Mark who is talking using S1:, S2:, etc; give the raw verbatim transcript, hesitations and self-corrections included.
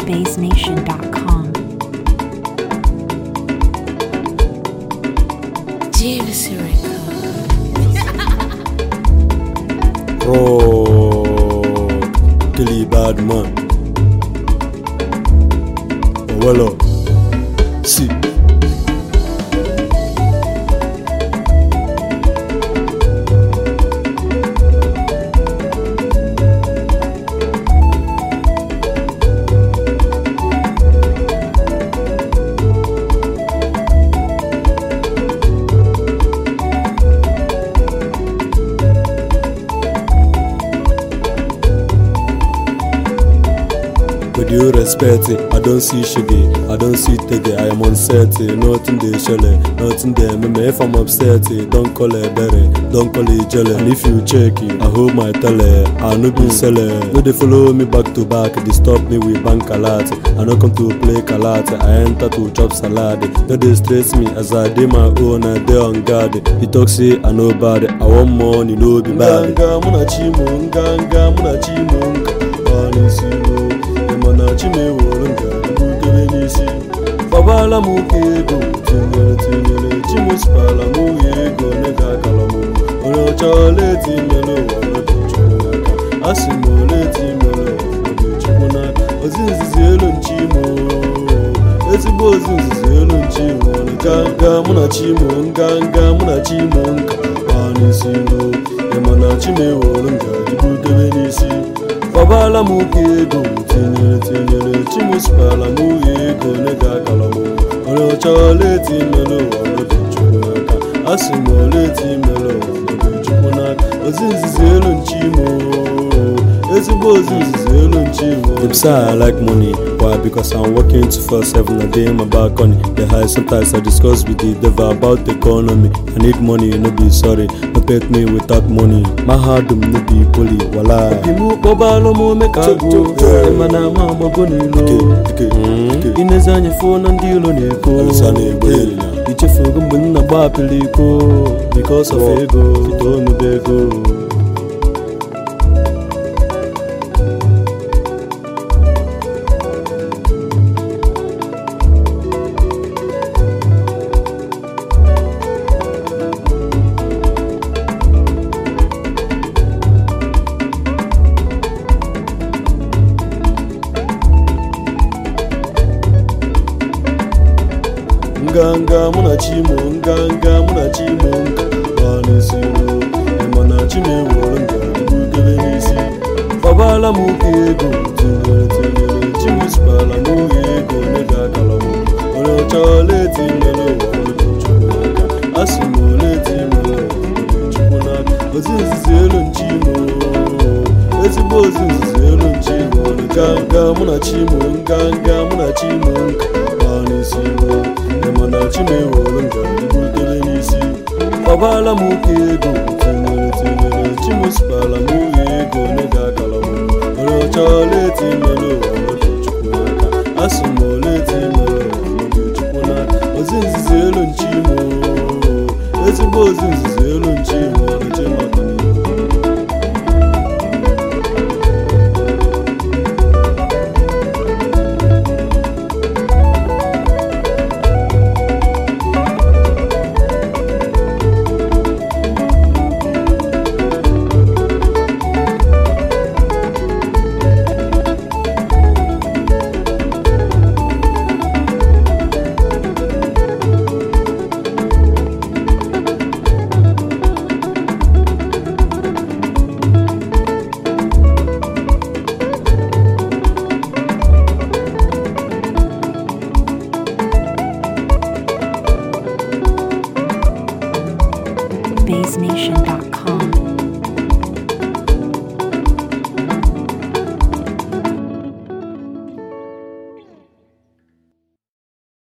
S1: base nation dot com.
S2: G V C Records.
S3: Oh, Killy bad man. Oh, well, uh, see. With you respect it, I don't see shiggy, I don't see tege, I am unset, nothing they shell, nothing they me. If I'm upset, don't call it berry, don't call it jelly. And if you check it, I hold my tele, I no be seller. No they follow me back to back, they stop me with bank a lot. I no come to play kalate, I enter to chop salad. No they stress me as I do my own, I dey on guard. He talk say I know bad, I want money, no be bad. Ganga muna chimu, ganga muna chimu, bani sino. Mana chime wolunga bukebe nisi babala mukego tinyele tinyele chimu spala muyego nega kalamu ono chale tinyele wala chukunaka asimole tinyele wala chukunaka ozinzizi elu nchimo ezigbo ozinzizi elu nchimo ganga muna chimu ganga muna chimu nka bani sino emana chime wolunga bukebe nisi babala mukego tinyele tinyele chimu spala muyego nega kalamu ono chale tinyele wala chukunaka asimole tinyele wala chukunaka ozinzizi elu nchimo ezigbo ozinzizi elu nchimo. Them say I like money, why? Because I'm working twenty-four seven a day in my balcony. The high sometimes I discuss with the devil about the economy. I need money, no be sorry, no pet me without money. My heart do no be poly, wala. Imu babalo mo make a go, emana mama bonilo. Inezanye phone and deal on eko. Ichefu gumbun na ba peliko, because of ego, ito no bego. Nganga muna chimu, nganga muna chimu, bani sino, emana chime wolunga bukebe nisi babala mukego tinyele tinyele chimu spala muyego nega kalamu ono chale tinyele wala chukunaka asimole tinyele wala chukunaka ozinzizi elu nchimo ezigbo ozinzizi elu nchimo nganga muna chimu, nganga muna chimu, bani sino emana chime wolunga bukebe nisi babala mukego tinyele tinyele chimu spala muyego nega kalamu ono chale tinyele wala chukunaka asimole tinyele wala chukunaka ozinzizi elu nchimo ezigbo ozinzizi elu nchimo nchemakani.
S1: base nation dot com.